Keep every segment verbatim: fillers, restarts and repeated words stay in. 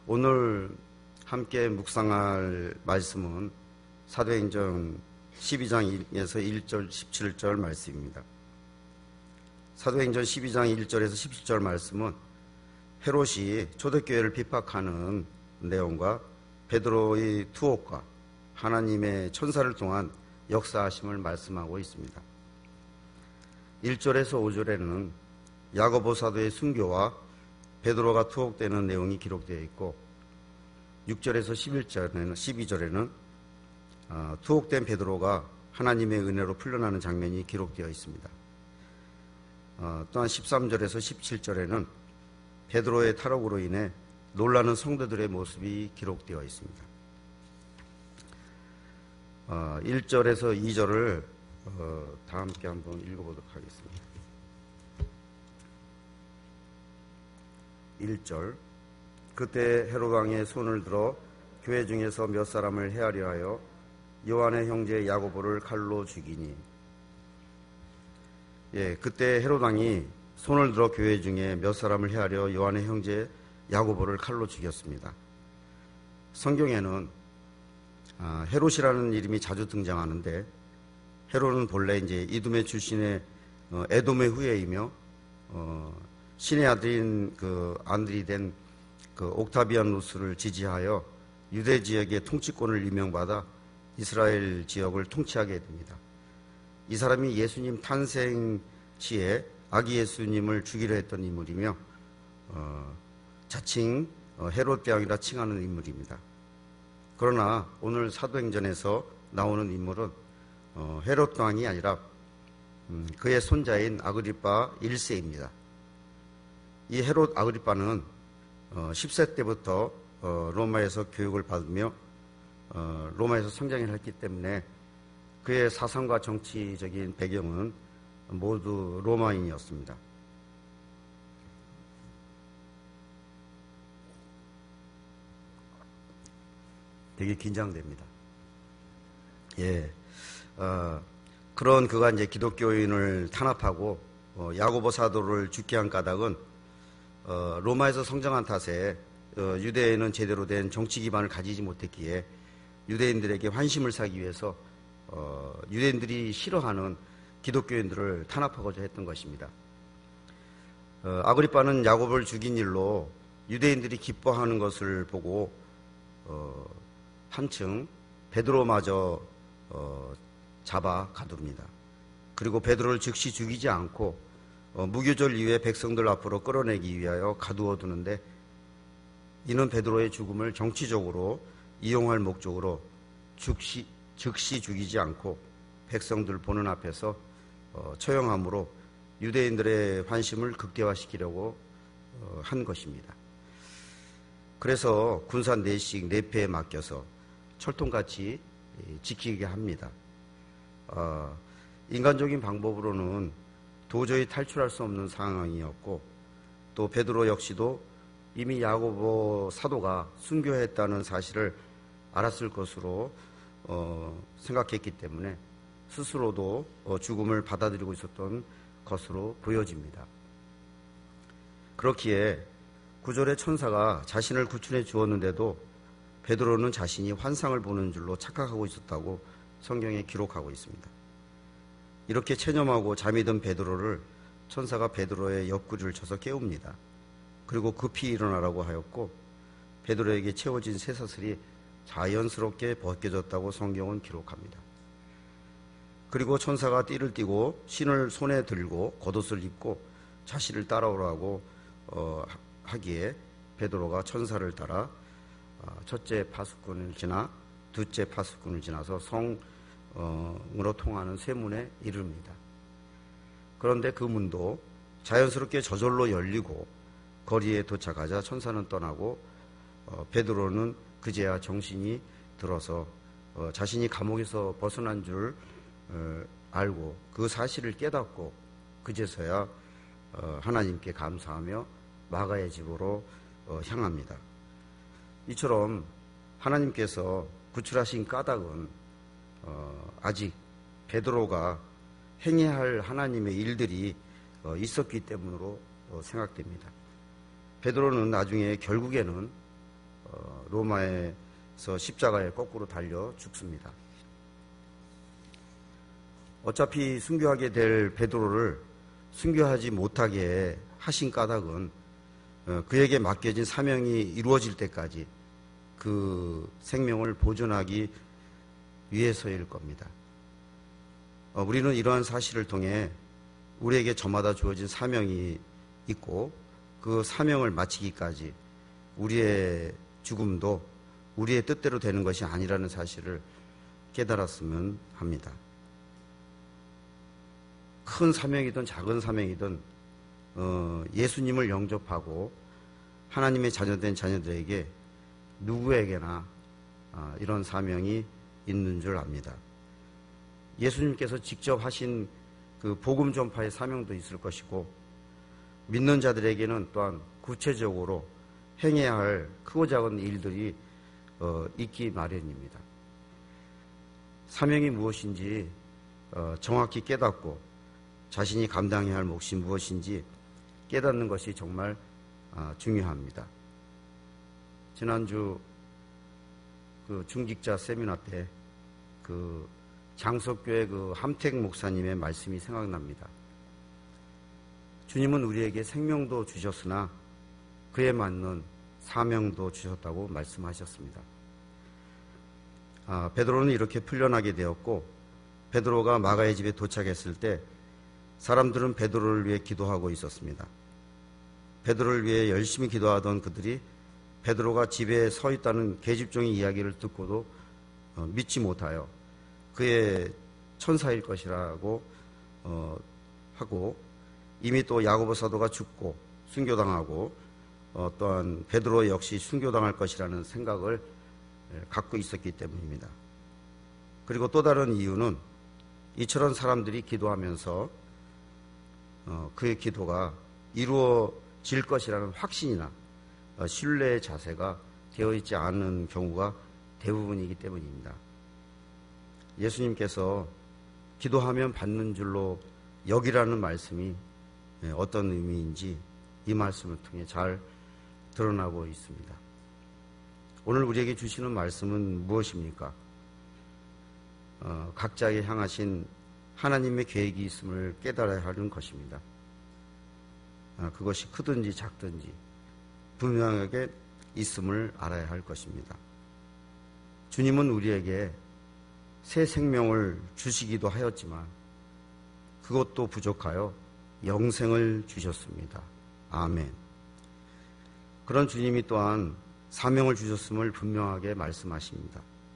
오늘 함께 묵상할 말씀은 사도행전 십이 장에서 일 절 십칠 절 말씀입니다. 사도행전 십이 장 일 절에서 십칠 절 말씀은 헤롯이 초대교회를 핍박하는 내용과 베드로의 투옥과 하나님의 천사를 통한 역사하심을 말씀하고 있습니다. 일 절에서 오 절에는 야고보 사도의 순교와 베드로가 투옥되는 내용이 기록되어 있고, 육 절에서 십일 절에는, 십이 절에는 투옥된 베드로가 하나님의 은혜로 풀려나는 장면이 기록되어 있습니다. 또한 십삼 절에서 십칠 절에는 베드로의 탈옥으로 인해 놀라는 성도들의 모습이 기록되어 있습니다. 일 절에서 이 절을 다 함께 한번 읽어보도록 하겠습니다. 일 절. 그때 헤롯 왕의 손을 들어 교회 중에서 몇 사람을 해하려 하여 요한의 형제 야고보를 칼로 죽이니. 예, 그때 헤롯 왕이 손을 들어 교회 중에 몇 사람을 해하려 요한의 형제 야고보를 칼로 죽였습니다. 성경에는 아, 헤롯이라는 이름이 자주 등장하는데, 헤롯은 본래 이제 이두메 출신의 어, 에돔의 후예이며 어, 신의 아들인 그 아들이 된 그 옥타비아누스를 지지하여 유대 지역의 통치권을 임명받아 이스라엘 지역을 통치하게 됩니다. 이 사람이 예수님 탄생 시에 아기 예수님을 죽이려 했던 인물이며 어, 자칭 어, 헤롯 대왕이라 칭하는 인물입니다. 그러나 오늘 사도행전에서 나오는 인물은 어, 헤롯 왕이 아니라 음, 그의 손자인 아그리파 일 세입니다. 이 헤롯 아그리파는 어, 십 세 때부터 어, 로마에서 교육을 받으며 어, 로마에서 성장을 했기 때문에 그의 사상과 정치적인 배경은 모두 로마인이었습니다. 되게 긴장됩니다. 예, 어, 그런 그가 이제 기독교인을 탄압하고 어, 야고보 사도를 죽게 한 까닭은 어, 로마에서 성장한 탓에 어, 유대인은 제대로 된 정치 기반을 가지지 못했기에 유대인들에게 환심을 사기 위해서 어, 유대인들이 싫어하는 기독교인들을 탄압하고자 했던 것입니다. 어, 아그리파는 야고보를 죽인 일로 유대인들이 기뻐하는 것을 보고 어, 한층 베드로마저 어, 잡아 가둡니다. 그리고 베드로를 즉시 죽이지 않고 어, 무교절 이후에 백성들 앞으로 끌어내기 위하여 가두어 두는데, 이는 베드로의 죽음을 정치적으로 이용할 목적으로 즉시, 즉시 죽이지 않고 백성들 보는 앞에서 어, 처형함으로 유대인들의 환심을 극대화시키려고 어, 한 것입니다. 그래서 군사 넷씩 네 패에 맡겨서 철통같이 지키게 합니다. 어, 인간적인 방법으로는 도저히 탈출할 수 없는 상황이었고, 또 베드로 역시도 이미 야고보 사도가 순교했다는 사실을 알았을 것으로 어, 생각했기 때문에 스스로도 어, 죽음을 받아들이고 있었던 것으로 보여집니다. 그렇기에 구절의 천사가 자신을 구출해 주었는데도 베드로는 자신이 환상을 보는 줄로 착각하고 있었다고 성경에 기록하고 있습니다. 이렇게 체념하고 잠이 든 베드로를 천사가 베드로의 옆구리를 쳐서 깨웁니다. 그리고 급히 일어나라고 하였고, 베드로에게 채워진 쇠사슬이 자연스럽게 벗겨졌다고 성경은 기록합니다. 그리고 천사가 띠를 띠고 신을 손에 들고 겉옷을 입고 자신을 따라오라고 어, 하기에 베드로가 천사를 따라 어, 첫째 파수꾼을 지나 둘째 파수꾼을 지나서 성 으로 통하는 쇠문에 이릅니다. 그런데 그 문도 자연스럽게 저절로 열리고 거리에 도착하자 천사는 떠나고 어, 베드로는 그제야 정신이 들어서 어, 자신이 감옥에서 벗어난 줄 어, 알고 그 사실을 깨닫고 그제서야 어, 하나님께 감사하며 마가의 집으로 어, 향합니다. 이처럼 하나님께서 구출하신 까닭은 어, 아직 베드로가 행해야 할 하나님의 일들이 어, 있었기 때문으로 어, 생각됩니다. 베드로는 나중에 결국에는 로마에서 십자가에 거꾸로 달려 죽습니다. 어차피 순교하게 될 베드로를 순교하지 못하게 하신 까닭은 그에게 맡겨진 사명이 이루어질 때까지 그 생명을 보존하기 위해서일 겁니다. 우리는 이러한 사실을 통해 우리에게 저마다 주어진 사명이 있고 그 사명을 마치기까지 우리의 죽음도 우리의 뜻대로 되는 것이 아니라는 사실을 깨달았으면 합니다. 큰 사명이든 작은 사명이든 어, 예수님을 영접하고 하나님의 자녀된 자녀들에게 누구에게나 어, 이런 사명이 있는 줄 압니다. 예수님께서 직접 하신 그 복음 전파의 사명도 있을 것이고 믿는 자들에게는 또한 구체적으로 행해야 할 크고 작은 일들이 어, 있기 마련입니다. 사명이 무엇인지 어, 정확히 깨닫고 자신이 감당해야 할 몫이 무엇인지 깨닫는 것이 정말 어, 중요합니다. 지난주 그 중직자 세미나 때 그 장석교회 그 함택 목사님의 말씀이 생각납니다. 주님은 우리에게 생명도 주셨으나 그에 맞는 사명도 주셨다고 말씀하셨습니다. 아, 베드로는 이렇게 풀려나게 되었고 베드로가 마가의 집에 도착했을 때 사람들은 베드로를 위해 기도하고 있었습니다. 베드로를 위해 열심히 기도하던 그들이 베드로가 집에 서 있다는 계집종의 이야기를 듣고도 어, 믿지 못하여 그의 천사일 것이라고 어, 하고 이미 또 야고보 사도가 죽고 순교당하고 어, 또한 베드로 역시 순교당할 것이라는 생각을 갖고 있었기 때문입니다. 그리고 또 다른 이유는 이처럼 사람들이 기도하면서 어, 그의 기도가 이루어질 것이라는 확신이나 어, 신뢰의 자세가 되어있지 않은 경우가 대부분이기 때문입니다. 예수님께서 기도하면 받는 줄로 여기라는 말씀이 어떤 의미인지 이 말씀을 통해 잘 드러나고 있습니다. 오늘 우리에게 주시는 말씀은 무엇입니까? 어, 각자에 향하신 하나님의 계획이 있음을 깨달아야 하는 것입니다. 어, 그것이 크든지 작든지 분명하게 있음을 알아야 할 것입니다. 주님은 우리에게 새 생명을 주시기도 하였지만 그것도 부족하여 영생을 주셨습니다. 아멘. 그런 주님이 또한 사명을 주셨음을 분명하게 말씀하십니다.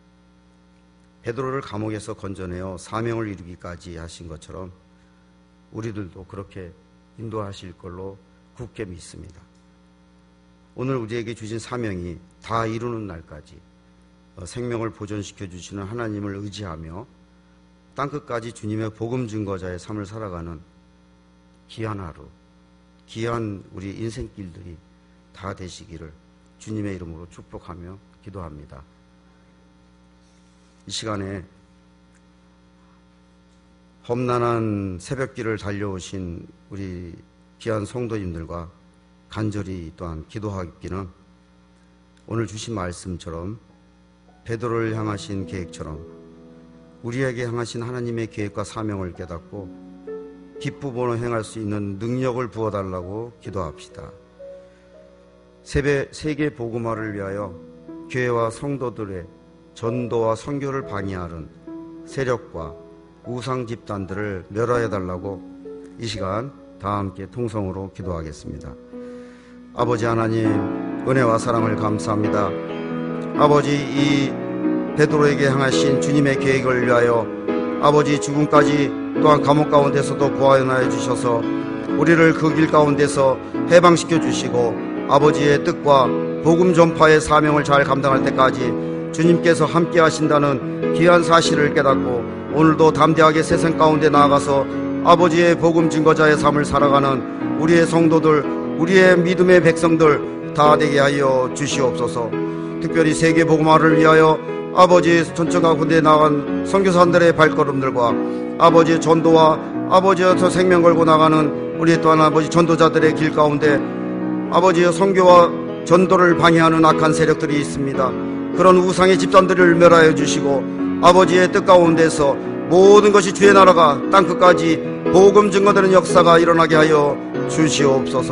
베드로를 감옥에서 건져내어 사명을 이루기까지 하신 것처럼 우리들도 그렇게 인도하실 걸로 굳게 믿습니다. 오늘 우리에게 주신 사명이 다 이루는 날까지 생명을 보존시켜 주시는 하나님을 의지하며 땅끝까지 주님의 복음 증거자의 삶을 살아가는 귀한 하루, 귀한 우리 인생길들이 다 되시기를 주님의 이름으로 축복하며 기도합니다. 이 시간에 험난한 새벽길을 달려오신 우리 귀한 성도님들과 간절히 또한 기도하기는 오늘 주신 말씀처럼 베드로를 향하신 계획처럼 우리에게 향하신 하나님의 계획과 사명을 깨닫고 기쁘보는 행할 수 있는 능력을 부어달라고 기도합시다. 세계, 세계 복음화를 위하여 교회와 성도들의 전도와 선교를 방해하는 세력과 우상 집단들을 멸하여달라고 이 시간 다 함께 통성으로 기도하겠습니다. 아버지 하나님, 은혜와 사랑을 감사합니다. 아버지, 이 베드로에게 향하신 주님의 계획을 위하여 아버지 죽음까지 또한 감옥 가운데서도 구하여 주셔서 우리를 그 길 가운데서 해방시켜 주시고 아버지의 뜻과 복음 전파의 사명을 잘 감당할 때까지 주님께서 함께 하신다는 귀한 사실을 깨닫고 오늘도 담대하게 세상 가운데 나아가서 아버지의 복음 증거자의 삶을 살아가는 우리의 성도들, 우리의 믿음의 백성들 다 되게 하여 주시옵소서. 특별히 세계 복음화를 위하여 아버지 전처가 군대에 나간 선교사들의 발걸음들과 아버지의 전도와 아버지의 저 생명 걸고 나가는 우리 또한 아버지 전도자들의 길 가운데 아버지의 선교와 전도를 방해하는 악한 세력들이 있습니다. 그런 우상의 집단들을 멸하여 주시고 아버지의 뜻 가운데서 모든 것이 주의 나라가 땅끝까지 복음 증거되는 역사가 일어나게 하여 주시옵소서.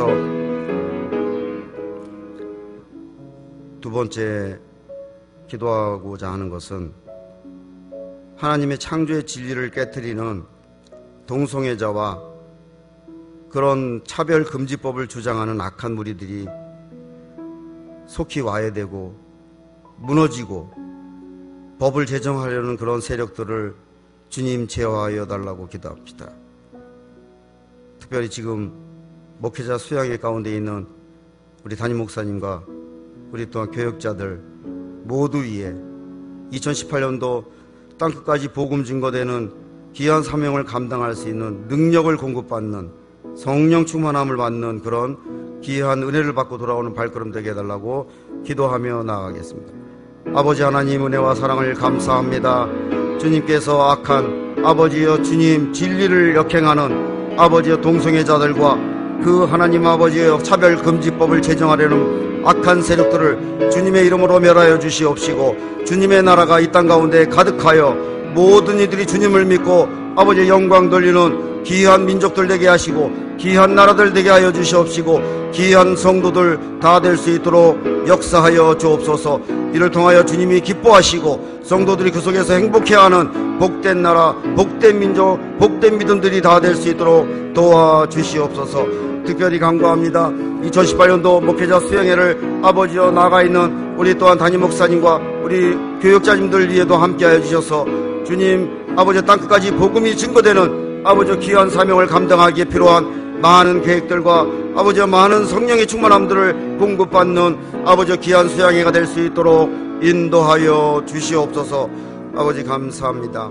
두 번째 기도하고자 하는 것은 하나님의 창조의 진리를 깨트리는 동성애자와 그런 차별금지법을 주장하는 악한 무리들이 속히 와해되고 무너지고 법을 제정하려는 그런 세력들을 주님 제어하여 달라고 기도합니다. 특별히 지금 목회자 수양회 가운데 있는 우리 담임 목사님과 우리 또한 교역자들 모두 위에 이천십팔 년도 땅끝까지 복음 증거되는 귀한 사명을 감당할 수 있는 능력을 공급받는 성령 충만함을 받는 그런 귀한 은혜를 받고 돌아오는 발걸음 되게 해달라고 기도하며 나아가겠습니다. 아버지 하나님, 은혜와 사랑을 감사합니다. 주님께서 악한 아버지여 주님 진리를 역행하는 아버지여 동성애자들과 그 하나님 아버지여 차별금지법을 제정하려는 악한 세력들을 주님의 이름으로 멸하여 주시옵시고, 주님의 나라가 이 땅 가운데 가득하여 모든 이들이 주님을 믿고 아버지의 영광 돌리는 귀한 민족들 되게 하시고 귀한 나라들 되게 하여 주시옵시고, 귀한 성도들 다 될 수 있도록 역사하여 주옵소서. 이를 통하여 주님이 기뻐하시고 성도들이 그 속에서 행복해하는 복된 나라, 복된 민족, 복된 믿음들이 다 될 수 있도록 도와주시옵소서. 특별히 간구합니다. 이천십팔 년도 목회자 수양회를 아버지여 나가 있는 우리 또한 담임 목사님과 우리 교역자님들 위에도 함께하여 주셔서 주님 아버지 땅끝까지 복음이 증거되는 아버지 귀한 사명을 감당하기에 필요한 많은 계획들과 아버지 많은 성령의 충만함들을 공급받는 아버지 귀한 수양회가 될 수 있도록 인도하여 주시옵소서. 아버지 감사합니다.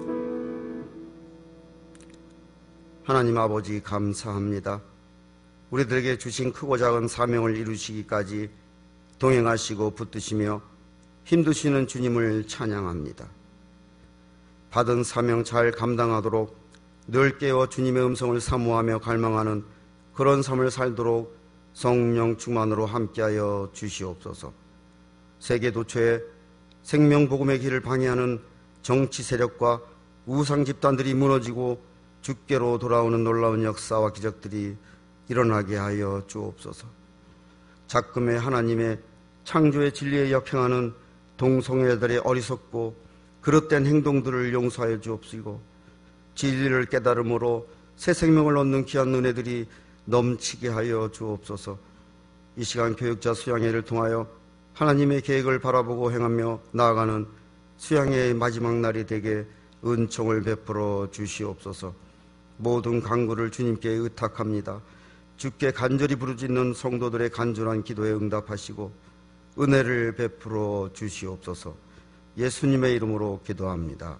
하나님 아버지 감사합니다. 우리들에게 주신 크고 작은 사명을 이루시기까지 동행하시고 붙드시며 힘드시는 주님을 찬양합니다. 받은 사명 잘 감당하도록 늘 깨어 주님의 음성을 사모하며 갈망하는 그런 삶을 살도록 성령 충만으로 함께하여 주시옵소서. 세계 도처에 생명복음의 길을 방해하는 정치 세력과 우상 집단들이 무너지고 주께로 돌아오는 놀라운 역사와 기적들이 일어나게 하여 주옵소서. 작금의 하나님의 창조의 진리에 역행하는 동성애들의 어리석고 그릇된 행동들을 용서하여 주옵시고, 진리를 깨달음으로 새 생명을 얻는 귀한 은혜들이 넘치게 하여 주옵소서. 이 시간 교육자 수양회를 통하여 하나님의 계획을 바라보고 행하며 나아가는 수양회의 마지막 날이 되게 은총을 베풀어 주시옵소서. 모든 간구를 주님께 의탁합니다. 주께 간절히 부르짖는 성도들의 간절한 기도에 응답하시고 은혜를 베풀어 주시옵소서. 예수님의 이름으로 기도합니다.